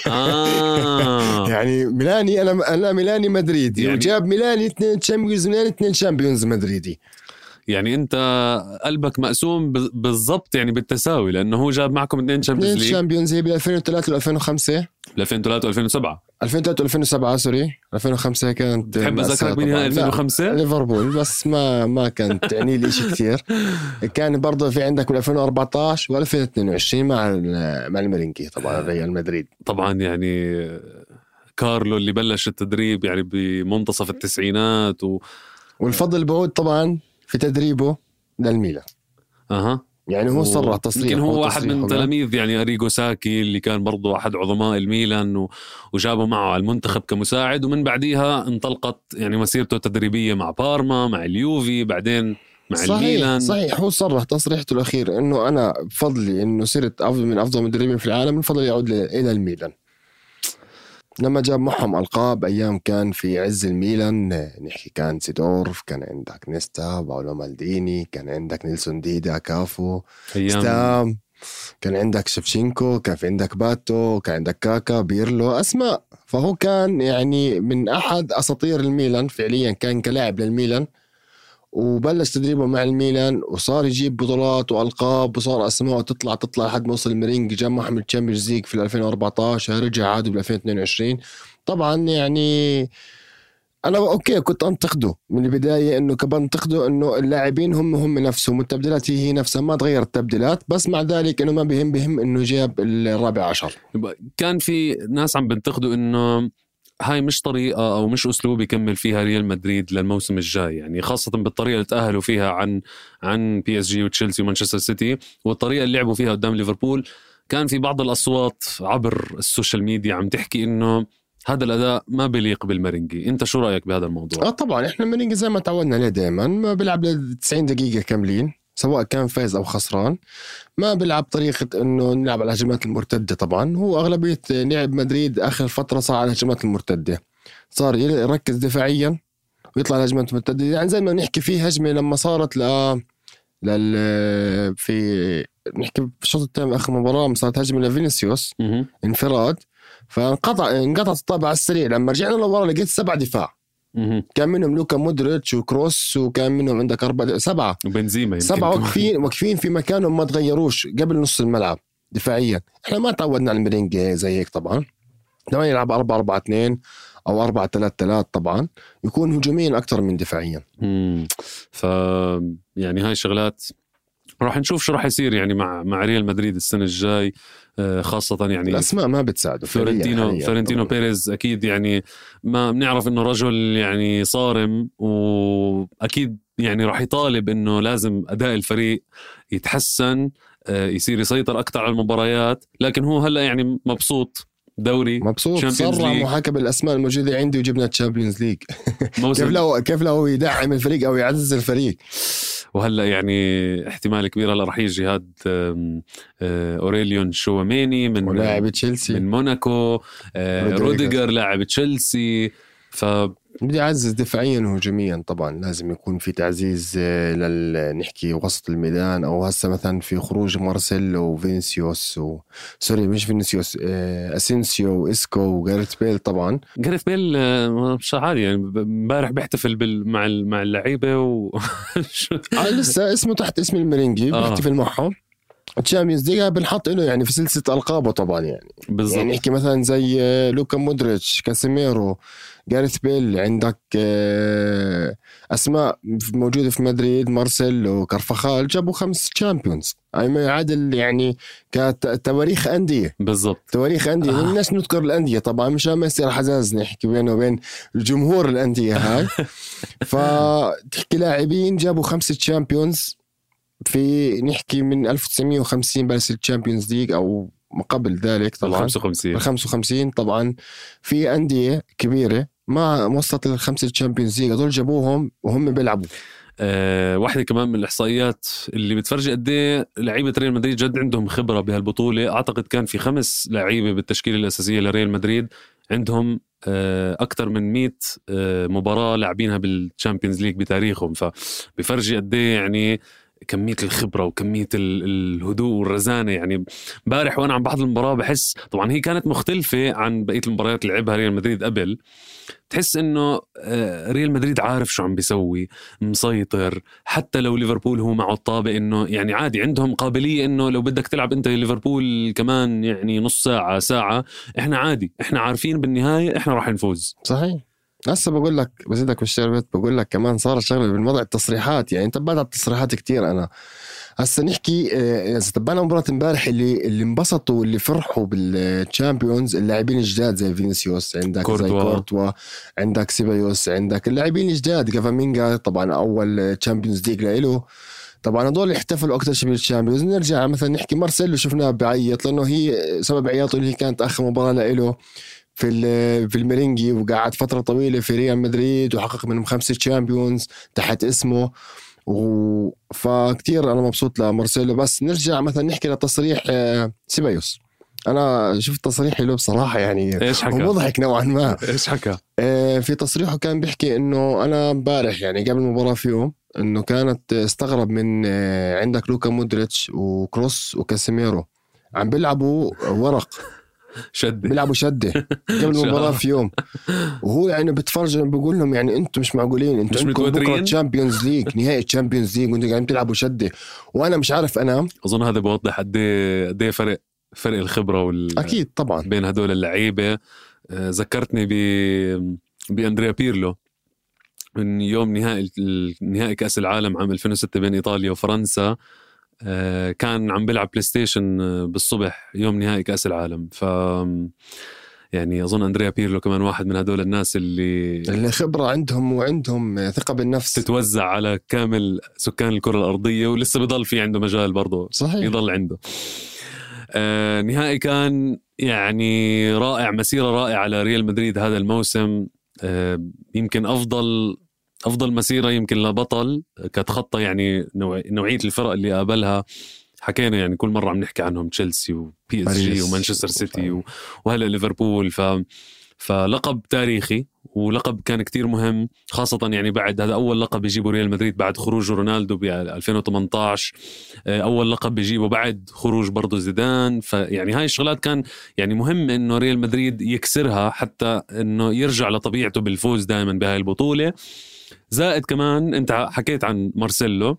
يعني ميلاني انا ميلاني مدريدي يعني وجاب ميلاني 2 تشامبيونز، ميلاني 2 شامبيونز مدريدي. يعني انت قلبك مقسوم بالضبط يعني بالتساوي، لانه هو جاب معكم 2 شامبيونز ليج. 2 شامبيونز هي ب 2003 و2005، 2003 و2007 2003 و2007 سوري 2005 كانت. بحب اذكرك بنهائي 2005 ليفربول، بس ما كانت تعني لي شيء كثير. كان برضه في عندك 2014 و2022 مع الميرينجي طبعا ريال مدريد. طبعا يعني كارلو اللي بلش التدريب يعني بمنتصف التسعينات والفضل بعود طبعا في تدريبه للميلان. يعني هو صرح تصريح، يمكن هو واحد من تلاميذ يعني أريغو ساكي اللي كان برضو أحد عظماء الميلان وجابه معه على المنتخب كمساعد، ومن بعديها انطلقت يعني مسيرته التدريبية مع بارما، مع اليوفي، بعدين مع الميلان. صحيح هو صرح تصريحته الأخير إنه أنا بفضلي إنه صرت من أفضل مدربين في العالم، من فضل يعود إلى الميلان. لما جاب معهم ألقاب أيام كان في عز الميلان، نحكي كان سيدورف، كان عندك نيستا، باولو مالديني، كان عندك نيلسون ديدا، كافو، ستام، كان عندك شفشينكو، كان في عندك باتو، كان عندك كاكا، بيرلو، أسماء. فهو كان يعني من أحد أساطير الميلان فعليا، كان كلاعب للميلان وبلش تدريبه مع الميلان وصار يجيب بطولات وألقاب وصار أسماء تطلع لحد ما وصل الميرينج، جاب معهم الشامبيونز ليج في 2014، رجع عادوا بال 2022. طبعا يعني أنا أوكي كنت أنتقده من البداية، إنه كبنتقده إنه اللاعبين هم نفسهم، التبديلات هي نفسها، ما تغيرت التبديلات، بس مع ذلك إنه ما بهم إنه جاب الرابع عشر. كان في ناس عم بنتقده إنه هاي مش طريقة أو مش أسلوب يكمل فيها ريال مدريد للموسم الجاي، يعني خاصة بالطريقة اللي تأهلوا فيها عن بي اس جي وتشيلسي ومانشستر سيتي، والطريقة اللي لعبوا فيها قدام ليفربول. كان في بعض الأصوات عبر السوشيال ميديا عم تحكي إنه هذا الأداء ما بيليق بالمرينجي. أنت شو رأيك بهذا الموضوع؟ طبعا إحنا المرينجي زي ما تعودنا عليه دائما ما بيلعب ل 90 دقيقة كاملين، سواء كان فاز أو خسران. ما بيلعب طريقة إنه نلعب على الهجمات المرتدة. طبعا هو أغلبية لعب مدريد آخر فترة صار على الهجمات المرتدة، صار يركز دفاعيا ويطلع على الهجمات المرتدة. يعني زي ما نحكي في هجمة لما صارت في نحكي في الشوط الثاني آخر مباراة، صارت هجمة لفينيسيوس انفراد، انقطعت الطابع على السريع. لما رجعنا لورا لقيت 7 دفاع، كان منهم لوكا مودريتش وكروس، وكان منهم عندك 7 وبنزيما 7 واقفين في مكانهم ما تغيروش قبل نص الملعب دفاعيا. احنا ما تعودنا على الميرينجي زي هيك. طبعا لما يلعب 4-4-2 او 4-3-3 طبعا يكون هجوميا اكثر من دفاعيا. ف يعني هاي شغلات راح نشوف شو راح يصير يعني مع ريال مدريد السنة الجاي، خاصة يعني الأسماء ما بتساعده. فلورنتينو بيريز أكيد يعني ما بنعرف إنه رجل يعني صارم، وأكيد يعني راح يطالب إنه لازم أداء الفريق يتحسن، يصير يسيطر أكتر على المباريات. لكن هو هلأ يعني مبسوط دوري، مبسوط، صار محاكى بالأسماء الموجودة عندي وجبنا الشامبيونز ليج. كيف لو يدعم الفريق أو يعزز الفريق. وهلا يعني احتمال كبير هلا راح يجي هاد أوريليون شواميني من لاعب تشيلسي، من موناكو، روديجر لاعب تشيلسي. بدي أعزز دفاعيا وهجوميا. طبعا لازم يكون في تعزيز نحكي وسط الميدان، أو هسه مثلا في خروج مارسيلو وفينيسيوس سوري مش فينيسيوس، أسينسيو وإسكو وغاريث بيل. طبعا غاريث بيل مش عادي يعني، امبارح بيحتفل مع اللعيبة لسه اسمه تحت اسم الميرينجي بيحتفل معهم. الشامبيونز ليج بنحط له يعني في سلسلة ألقابه طبعا يعني بالضبط. يعني نحكي مثلا زي لوكا مودريتش، كاسيميرو، غاريث بيل، عندك أسماء موجودة في مدريد، مارسيلو، كارفاخال، جابوا 5 شامبيونز. أي ما يعادل يعني كتواريخ أندية. بالضبط، تواريخ أندية. الناس نذكر الأندية طبعا مشان ما يصير حزاز نحكي بينه وبين الجمهور الأندية هاي. فتحكي لاعبين جابوا 5 شامبيونز في نحكي من 1950 بلش الشامبيونز ليج أو ما قبل ذلك. طبعا 55 طبعا في أندية كبيرة ما وصلت لل5 الشامبيونز ليج، هذول جابوهم وهم بيلعبوا. واحدة كمان من الإحصائيات اللي بتفرجي قد ايه لعيبة ريال مدريد جد عندهم خبرة بهالبطولة. أعتقد كان في 5 لعيبة بالتشكيلة الأساسية لريال مدريد عندهم أكتر من 100 مباراة لاعبينها بالشامبيونز ليج بتاريخهم. فبفرجي قد ايه يعني كمية الخبرة وكمية الهدوء والرزانة. يعني امبارح وأنا عم بحضر المباراة بحس طبعا هي كانت مختلفة عن بقية المباريات اللي لعبها ريال مدريد قبل. تحس إنه ريال مدريد عارف شو عم بيسوي، مسيطر. حتى لو ليفربول هو معه الطابع إنه يعني عادي، عندهم قابلية إنه لو بدك تلعب أنت ليفربول كمان يعني نص ساعة ساعة، إحنا عادي، إحنا عارفين بالنهاية إحنا راح نفوز. صحيح. هسه بقول لك بزيدك بالشربت، بقول لك كمان صار شغله بالموضوع التصريحات. يعني انت بعد التصريحات كتير. انا هسه نحكي اذا تبعنا مباراة امبارح اللي انبسطوا واللي فرحوا بالتشامبيونز اللاعبين الجداد زي فينيسيوس، عندك زي كورتوا، عندك سيبايوس، عندك اللاعبين الجداد كافامينجا طبعا اول تشامبيونز ليج له. طبعا هذول يحتفلوا اكثر شيء بالتشامبيونز. نرجع مثلا نحكي مارسيلو، شفناه بعيط لانه هي سبب عياطه اللي هي كانت اخر مباراة له في الميرينجي، وقعد فترة طويلة في ريال مدريد وحقق منهم 5 تشامبيونز تحت اسمه. فكتير أنا مبسوط لمارسيلو. بس نرجع مثلا نحكي لتصريح سيبايوس. أنا شفت تصريحي له بصراحة يعني مضحك نوعا ما. إيش حكى؟ في تصريحه كان بيحكي إنه أنا امبارح يعني قبل المباراة في يوم إنه كانت استغرب من عندك لوكا مودريتش وكروس وكاسيميرو عم بيلعبوا ورق شدة، بيلعبوا شدة قبل المباراة في يوم، وهو يعني بتفرج بقول لهم يعني انتم مش معقولين، انتم بكرة تشامبيونز ليج، نهائي تشامبيونز ليج وانتم قاعدين تلعبوا شدة وانا مش عارف انام. اظن هذا بوضح قد ايه فرق الخبرة اكيد طبعا بين هدول اللعيبة. ذكرتني باندريا بيرلو من يوم نهائي كأس العالم عام 2006 بين ايطاليا وفرنسا. كان عم بيلعب بلاي ستيشن بالصبح يوم نهائي كأس العالم. ف يعني أظن أندريا بيرلو كمان واحد من هدول الناس اللي خبرة عندهم وعندهم ثقة بالنفس تتوزع على كامل سكان الكرة الأرضية، ولسه بيضل في عنده مجال برضه. صحيح. يضل عنده. نهائي كان يعني رائع، مسيرة رائعة على ريال مدريد هذا الموسم. يمكن أفضل مسيرة يمكن لبطل كتخطى يعني نوعية الفرق اللي قابلها. حكينا يعني كل مرة عم نحكي عنهم تشيلسي وبي اس جي ومانشستر سيتي وهلا ليفربول. فلقب تاريخي ولقب كان كتير مهم، خاصة يعني بعد هذا أول لقب يجيبه ريال مدريد بعد خروج رونالدو ب 2018. أول لقب يجيبه بعد خروج برضو زيدان. فيعني هاي الشغلات كان يعني مهم إنه ريال مدريد يكسرها حتى إنه يرجع لطبيعته بالفوز دائما بهاي البطولة. زائد كمان أنت حكيت عن مارسيلو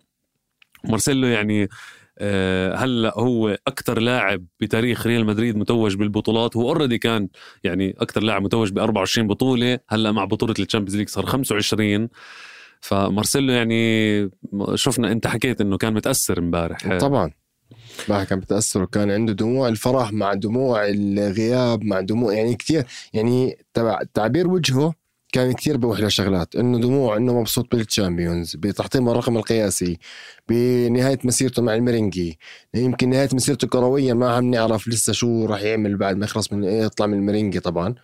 يعني هلأ هو أكتر لاعب بتاريخ ريال مدريد متوج بالبطولات. هو أوريدي كان يعني أكتر لاعب متوج ب24 بطولة، هلأ مع بطولة الشامبيونز ليج صار 25. فمارسيلو يعني شفنا أنت حكيت إنه كان متأثر امبارح. طبعا ما كان متأثر، وكان عنده دموع الفرح مع دموع الغياب مع دموع يعني كتير، يعني تعبير وجهه كان كتير بوحدة شغلات، إنه دموع، إنه مبسوط بالتشامبيونز، بتحطيم الرقم القياسي، بنهاية مسيرته مع الميرينجي، يمكن نهاية مسيرته كروية ما عم نعرف لسه شو راح يعمل بعد ما يخلص من يطلع من الميرينجي طبعا.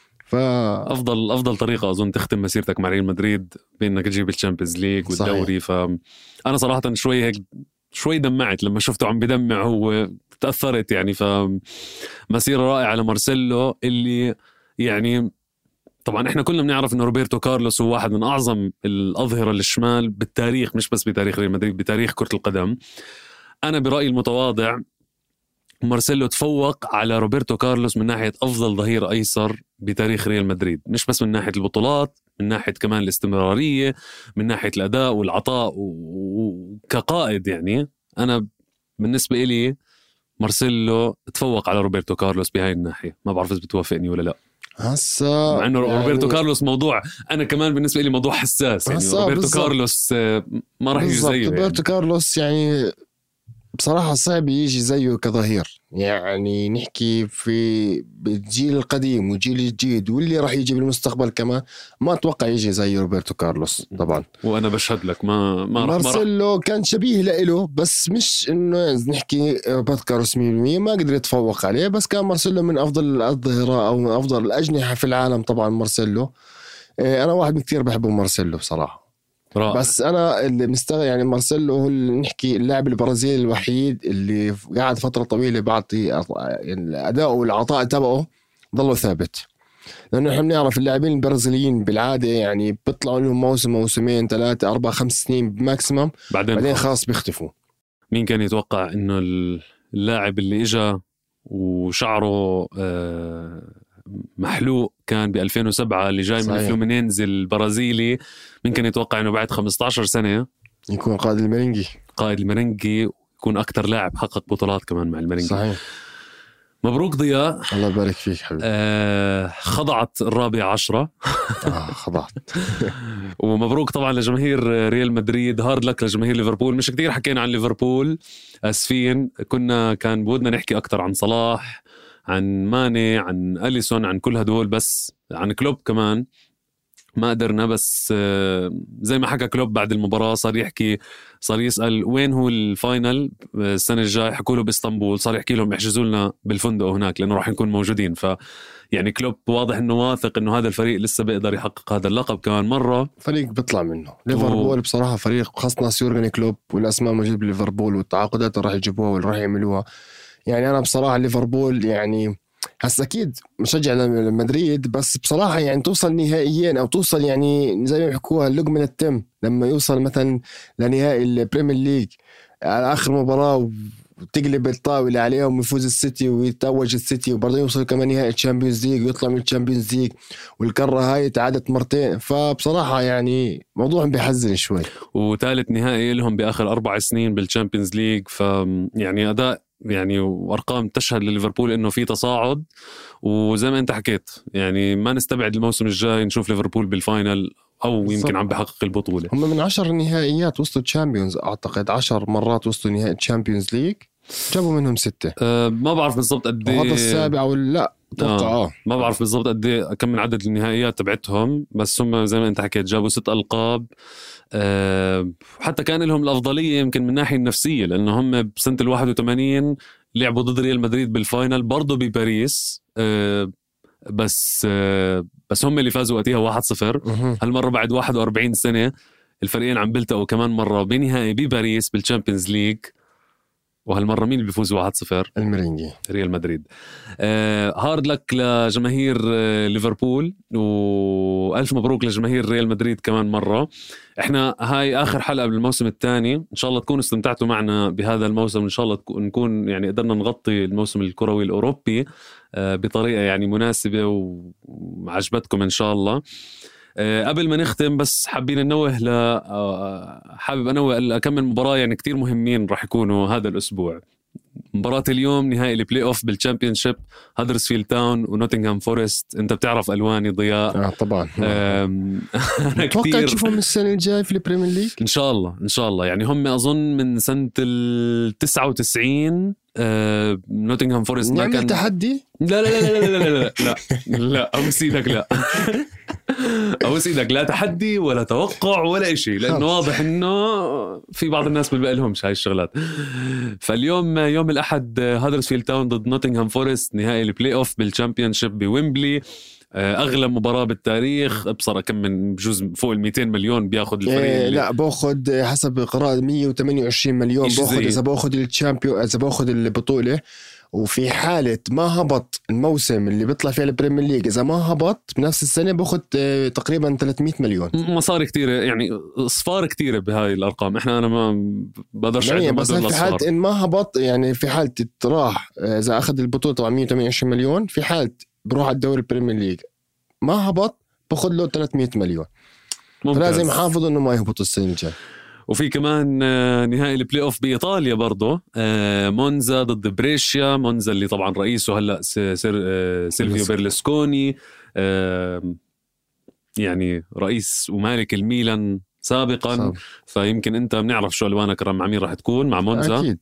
أفضل طريقة أظن تختم مسيرتك مع ريال مدريد بإنك تجيب الشامبيونز ليج والدوري. فأنا صراحة شوي دمعت لما شفته عم بدمع، هو تأثرت يعني. فمسيرة رائعة لمارسيلو اللي يعني طبعا احنا كلنا بنعرف انه روبرتو كارلوس هو واحد من اعظم الاظهرة للشمال بالتاريخ، مش بس بتاريخ ريال مدريد، بتاريخ كرة القدم. انا برأيي المتواضع مارسيلو تفوق على روبرتو كارلوس من ناحية افضل ظهير ايسر بتاريخ ريال مدريد، مش بس من ناحية البطولات، من ناحية كمان الاستمرارية، من ناحية الاداء والعطاء وكقائد. يعني انا بالنسبة إلي مارسيلو تفوق على روبرتو كارلوس بهاي الناحية. ما بعرف إذا بتوافقني ولا لا. هسا مع انه يعني روبرتو كارلوس موضوع انا كمان بالنسبه لي موضوع حساس. يعني روبرتو بالزبط. كارلوس ما راح يجي زيه. روبرتو كارلوس يعني بصراحة صعب يجي زيه كظهير. يعني نحكي في بالجيل القديم والجيل الجديد واللي راح يجي بالمستقبل كمان، ما أتوقع يجي زي روبرتو كارلوس طبعا. وأنا بشهد لك ما مارسيلو كان شبيه له، بس مش إنه نحكي روبرتو كارلوس 100% ما قدر يتفوق عليه، بس كان مارسيلو من أفضل الظهراء أو من أفضل الأجنحة في العالم طبعا. مارسيلو أنا واحد كتير بحبه مارسيلو بصراحة. رائع. بس أنا اللي مستغرب يعني مارسيلو هو اللي نحكي اللاعب البرازيلي الوحيد اللي قاعد فترة طويلة بعطي الأداء والعطاء تبعه ضله ثابت. لأنه إحنا بنعرف اللاعبين البرازيليين بالعادة يعني بيطلعوا لهم موسم موسمين 3 4 5 سنين بماكسيمم، بعدين خلاص بيختفوا. مين كان يتوقع إنه اللاعب اللي إجا وشعره محلوق كان ب2007 اللي جاي صحيح. من فلومينينز البرازيلي، مين كان يتوقع إنه بعد 15 سنة يكون قائد الميرينجي يكون أكتر لاعب حقق بطولات كمان مع الميرينجي. صحيح. مبروك ضياء، الله يبارك فيك حبيبي. خضعت 14. خضعت. ومبروك طبعا لجماهير ريال مدريد، هارد لك لجماهير ليفربول. مش كتير حكينا عن ليفربول، اسفين، كان بودنا نحكي أكتر عن صلاح، عن ماني، عن أليسون، عن كل هدول، بس عن كلوب كمان ما قدرنا. بس زي ما حكى كلوب بعد المباراة صار يسأل وين هو الفاينل السنة الجاي، حكوا له بإسطنبول، صار يحكي لهم يحجزوا لنا بالفندق هناك لأنه راح نكون موجودين. يعني كلوب واضح إنه واثق إنه هذا الفريق لسه بيقدر يحقق هذا اللقب كمان مرة. فريق بيطلع منه ليفربول بصراحة، فريق خاصة يورجن كلوب والأسماء موجودة بليفربول والتعاقدات اللي راح يجيبوها واللي راح يعملوها. يعني أنا بصراحة ليفربول يعني هسا أكيد مشجع لمدريد، بس بصراحة يعني توصل نهائيين أو توصل يعني زي ما يحكوها اللقمة التم، لما يوصل مثلا لنهائي البريمير ليج على آخر مباراة وتقلب الطاولة عليهم ويفوز السيتي ويتوج السيتي، وبرضه يوصل كمان نهائي الشامبيونز ليج ويطلع من الشامبيونز ليج، والكرة هاي تعادت مرتين. فبصراحة يعني موضوع بيحزن شوي. وثالث نهائي لهم بآخر 4 سنين بالشامبيونز ليج، فيعني أداء يعني وأرقام تشهد لليفربول إنه في تصاعد. وزي ما أنت حكيت يعني ما نستبعد الموسم الجاي نشوف ليفربول بالفاينل أو يمكن عم بحقق البطولة. هم من 10 نهائيات وصلوا تشامبيونز، أعتقد 10 مرات وصلوا نهائي تشامبيونز ليج، جابوا منهم 6. ما بعرف بالضبط قد ايه، هذا السابع ولا لا توقع. ما بعرف بالضبط قد ايه كم من عدد النهائيات تبعتهم، بس هم زي ما أنت حكيت جابوا 6 ألقاب. حتى كان لهم الأفضلية يمكن من الناحية النفسية، لأنه هم بسنة 81 لعبوا ضد ريال مدريد بالفاينل برضو بباريس، بس هم اللي فازوا وقتها 1-0. هالمرة بعد 41 سنة الفريقين عم بيلتقوا كمان مرة بنهائي بباريس بالشامبيونز ليج، وهالمرة مين اللي بيفوز 1-0؟ الميرينجي، ريال مدريد. هارد لك لجماهير ليفربول، وألف مبروك لجماهير ريال مدريد كمان مرة. احنا هاي آخر حلقة بالموسم الثاني، إن شاء الله تكونوا استمتعتوا معنا بهذا الموسم، إن شاء الله نكون يعني قدرنا نغطي الموسم الكروي الأوروبي بطريقة يعني مناسبة وعجبتكم إن شاء الله. قبل ما نختم بس حابين ننوه حابب أنوه كم من مباراة يعني كتير مهمين راح يكونوا هذا الأسبوع. مباراة اليوم نهائي البلاي أوف بالشامبيونشيب، هادرسفيلد تاون ونوتنغهام فورست. أنت بتعرف ألواني ضياء طبعا. أتوقع تشوفهم السنة الجاي في البريمير ليج إن شاء الله. يعني هم أظن من سنة 99 نوتنغهام فورست ما كان تحدي. لا أو سيدك لا تحدي ولا توقع ولا إشي، لأنه واضح إنه في بعض الناس ما بقى لهمش هاي الشغلات. فاليوم يوم الأحد هادرسفيلد تاون ضد نوتنغهام فورست، نهائي البلاي أوف بالشامبيونشيب بويمبلي. أغلى مباراة بالتاريخ، بصراحة كم من بجوز فوق 200 مليون بياخد الفريق. لا باخد حسب قراءة 128 مليون باخد إذا باخد الشامبيون، إذا باخد البطولة. وفي حالة ما هبط الموسم اللي بيطلع فيه البريمير ليج، إذا ما هبط بنفس السنة باخد تقريبا 300 مليون. مصاري كتيرة يعني، صفار كتيرة بهاي الأرقام. أنا ما بقدرش يعني بس في حالة إن ما هبط، يعني في حالة راح إذا أخذ البطولة طبعا 128 مليون، في حالة بروح على الدوري البريمير ليج ما هبط باخد له 300 مليون. فلازم حافظ إنه ما يهبط السنة الجاي. وفي كمان نهائي البلاي أوف بإيطاليا برضو، مونزا ضد بريشيا. مونزا اللي طبعا رئيسه هلأ سيلفيو بيرلسكوني، يعني رئيس ومالك الميلان سابقا. فيمكن أنت بنعرف شو ألوانك مع مين راح تكون، مع مونزا أكيد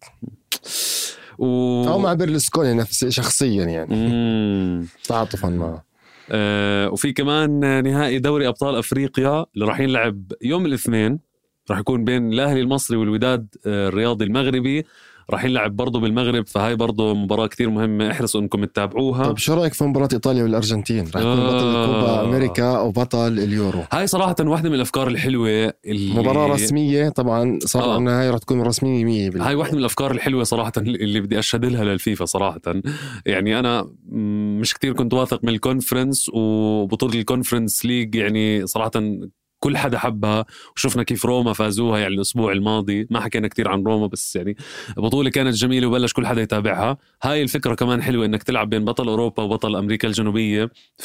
أو مع بيرلسكوني نفس شخصيا يعني تعاطفا معه. وفي كمان نهائي دوري أبطال أفريقيا اللي راح يلعب يوم الاثنين، راح يكون بين الأهلي المصري والوداد الرياضي المغربي راح يلعب برضو بالمغرب، فهاي برضو مباراة كتير مهمة، احرصوا انكم تتابعوها. طب شو رأيك في مباراة إيطاليا والأرجنتين؟ راح يكون بطل كوبا أمريكا أو بطل اليورو. هاي صراحة واحدة من الأفكار الحلوة اللي مباراة رسمية طبعا صار أنها هاي راح تكون رسمية 100%. هاي واحدة من الأفكار الحلوة صراحة اللي بدي أشهد لها للفيفا صراحة. يعني أنا مش كتير كنت واثق من الكونفرنس وبطولة الكونفرنس ليج، يعني صراحة كل حدا حبها، وشفنا كيف روما فازوها يعني الأسبوع الماضي. ما حكينا كتير عن روما بس يعني بطولة كانت جميلة وبلش كل حدا يتابعها. هاي الفكرة كمان حلوة إنك تلعب بين بطل أوروبا وبطل أمريكا الجنوبية. ف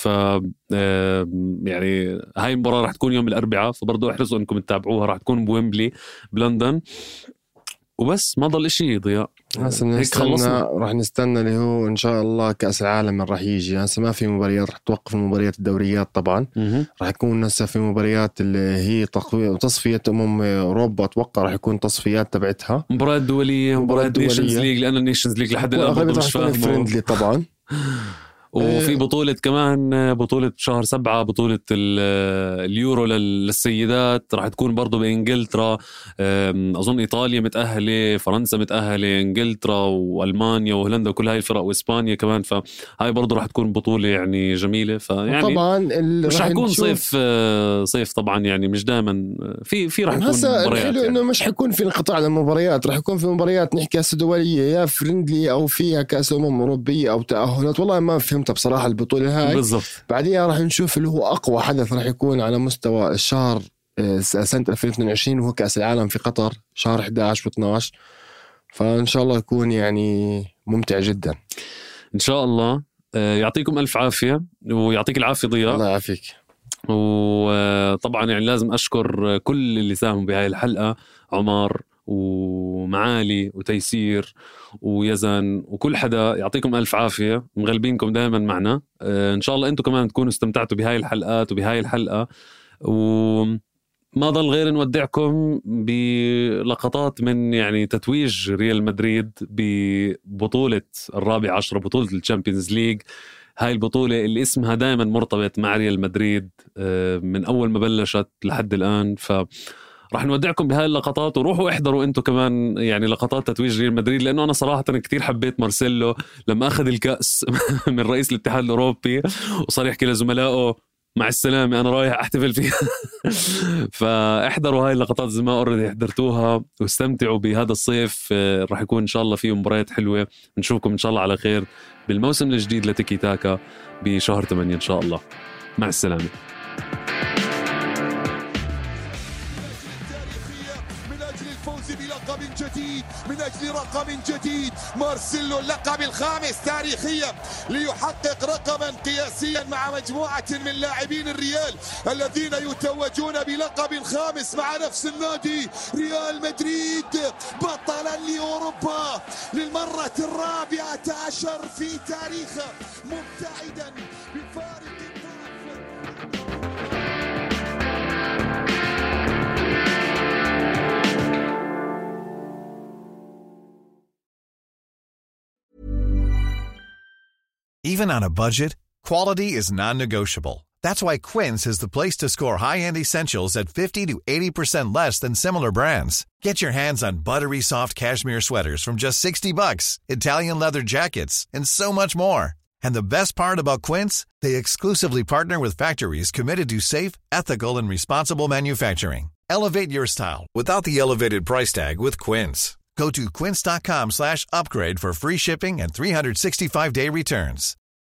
يعني هاي المباراة راح تكون يوم الأربعاء، فبرضو احرصوا إنكم تتابعوها. راح تكون بويمبلي بلندن. وبس ما ضل إشي يضيع. راح نستنى اللي هو إن شاء الله كأس العالم راح يجي. هسه ما في مباريات، راح توقف المباريات الدوريات طبعا. راح يكون هسه في مباريات اللي هي تصفية أوروبا، أتوقع راح يكون تصفيات تبعتها مباريات دولية، مباريات نيشنز ليج، لأن النيشنز ليج لحد الآن مش فاهمه فريندلي طبعا. وفي بطولة كمان، بطولة شهر 7 بطولة اليورو للسيدات راح تكون برضو بإنجلترا. أظن إيطاليا متأهلة، فرنسا متأهلة، إنجلترا وألمانيا وهولندا وكل هاي الفرق، وإسبانيا كمان. فهاي برضو راح تكون بطولة يعني جميلة. فيعني طبعا مش راح يكون صيف طبعا، يعني مش دائما في راح يكون مباريات. الحلو يعني إنه مش حيكون في انقطاع للمباريات، راح يكون في مباريات نحكي كأس دولية يا فريندلي أو فيها كأس أوروبية أو تأهلات. والله ما فهمت بصراحة البطولة هاي بالضبط. بعديها راح نشوف اللي هو أقوى حدث راح يكون على مستوى الشهر سنة 2022 وهو كأس العالم في قطر شهر 11 و12. فإن شاء الله يكون يعني ممتع جدا إن شاء الله. يعطيكم ألف عافية ويعطيك العافية ضياء. الله يعافيك. وطبعا يعني لازم أشكر كل اللي ساهموا بهاي الحلقة، عمر ومعالي وتيسير ويزن وكل حدا. يعطيكم ألف عافية، مغلبينكم دائما معنا. إن شاء الله أنتم كمان تكونوا استمتعتوا بهاي الحلقات وبهاي الحلقة. وما ضل غير نودعكم بلقطات من يعني تتويج ريال مدريد ببطولة 14، بطولة الشامبيونز ليج. هاي البطولة اللي اسمها دائما مرتبط مع ريال مدريد من أول ما بلشت لحد الآن. راح نودعكم بهاي اللقطات، وروحوا احضروا انتم كمان يعني لقطات تتويج ريال مدريد، لانه انا صراحه كتير حبيت مارسيلو لما اخذ الكأس من رئيس الاتحاد الاوروبي وصار يحكي لزملائه مع السلامة أنا رايح أحتفل فيها. فاحضروا هاي اللقطات زي ما أوريدي حضرتوها، واستمتعوا بهذا الصيف. راح يكون إن شاء الله فيه مباريات حلوة. نشوفكم إن شاء الله على خير بالموسم الجديد لتيكي تاكا بشهر 8 إن شاء الله. مع السلامة. جديد من أجل رقم جديد، مارسيلو اللقب الخامس تاريخيا ليحقق رقما قياسيا مع مجموعة من لاعبين الريال الذين يتوجون بلقب خامس مع نفس النادي. ريال مدريد بطلا لأوروبا للمرة 14 في تاريخه، مبتعدا بفارق. Even on a budget, quality is non-negotiable. That's why Quince is the place to score high-end essentials at 50 to 80% less than similar brands. Get your hands on buttery soft cashmere sweaters from just $60, Italian leather jackets, and so much more. And the best part about Quince, they exclusively partner with factories committed to safe, ethical, and responsible manufacturing. Elevate your style without the elevated price tag with Quince. Go to quince.com/upgrade for free shipping and 365-day returns.